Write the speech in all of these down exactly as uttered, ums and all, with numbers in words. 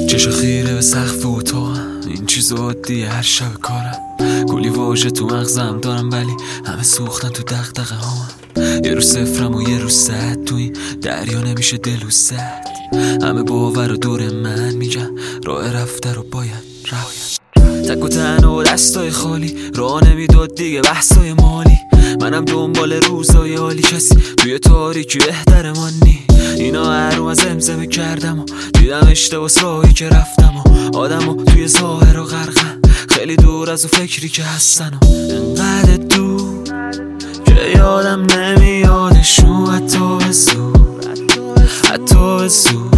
چشم خیره به سقف اتاقم، این چیز عادیه هر شب کارم. کلی واژه تو مغزم دارم ولی همه سوختن تو دغدغه هامم. یه رو صفرم و یه رو صد، تو این دریا نمیشه دل و صد. همه باور و دور من میگن راه رفته رو باید رفت. تک و تنها و دستای خالی راه نمیداد دیگه بحثای مالی. منم دنبال روزای عالی، کسی توی تاریکی بهتر من نی. اینا هر رو از زمزمه کردم و دیدم اشتباس راهی که رفتم و آدم و توی ظاهر و غرقم، خیلی دور از اون فکری که هستن و انقدر دور که یادم نمیادشون، حتی به زور، حتی به زور.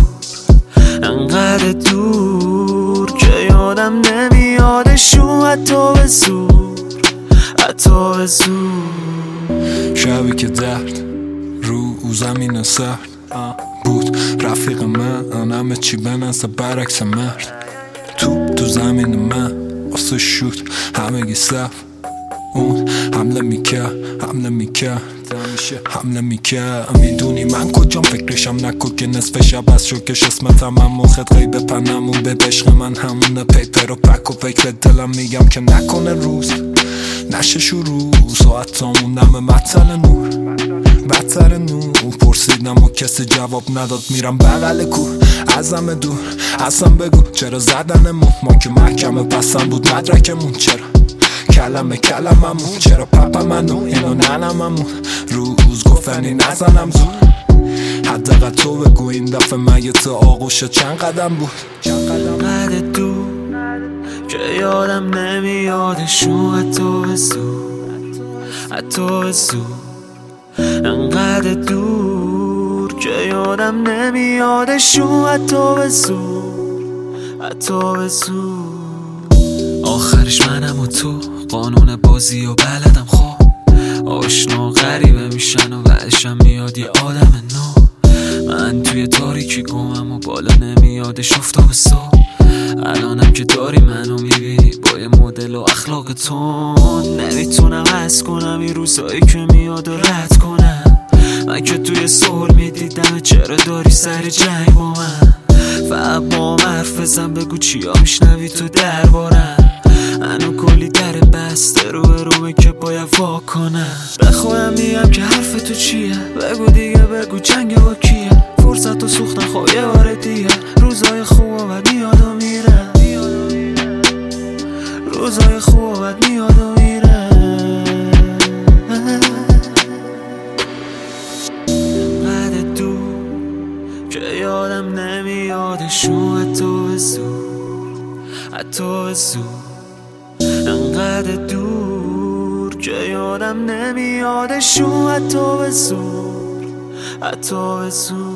انقدر دور که یادم نمیادشون، حتی به زور، حتی به زور. شبی که درد رو زمین سرد بود، رفیق من همه چی بنزه برعکس مرد. توپ تو زمین من واسه شد همگی صف، اون حمله میکرد حمله میکرد حمله میکرد. میدونی من کجام، فکرشم نکن که نصف شب از شکش اسمتم هم مخد غیب پنمون به عشق من همونه. پیپر و پک و فکر دلم میگم که نکنه روز نشه شروع، ساعت موندم به مطل نور بدتر نور. پرسیدم و کسی جواب نداد، میرم بغل کوه از همه دور. اصلا بگو چرا زدنمون، ما که محکمه پسند بود مدرکمون. چرا کلمه کلممون، چرا پپا منو اینو ننممون. روز گفتنی نزنم زود، حداقل تو بگو این دفعه مگه تو آغوش چند قدم بود. انقدر دور که یادم نمیادشون، حتی به زور، حتی به زور. انقدر دور که یادم نمیادشون، حتی به زور، حتی به زور. آخرش منم و تو، قانون بازی و بلدم خواب. آشنا غریبه میشن و بعدشم میاد یه آدم نو. من توی تاریکی گمم و بالا نمیادش افتاب صبح. الانم که داری منو میبینی با یه مدل و اخلاق تون، نمیتونم حس کنم این روزایی که میاد و رد کنم. من که توی سول میدیدم، چرا داری سر جنگ با من؟ فقط با هم حرف بزن، بگو چیا میشنوی تو دربارم. منو کلی در بسته رو رومه که باید وا کنم. به خودم میگم که حرف تو چیه، بگو دیگه بگو جنگ با کیه. فرصت و سوختن خب یه بار دیگه، روزای خوب و بد میاد و میره، روزای خوب و بد میاد و میره. انقدر دور که یادم نمیادشون، حتی به زور، حتی به زور. انقدر دور که یادم نمیادشون، حتی به زور، حتی به زور.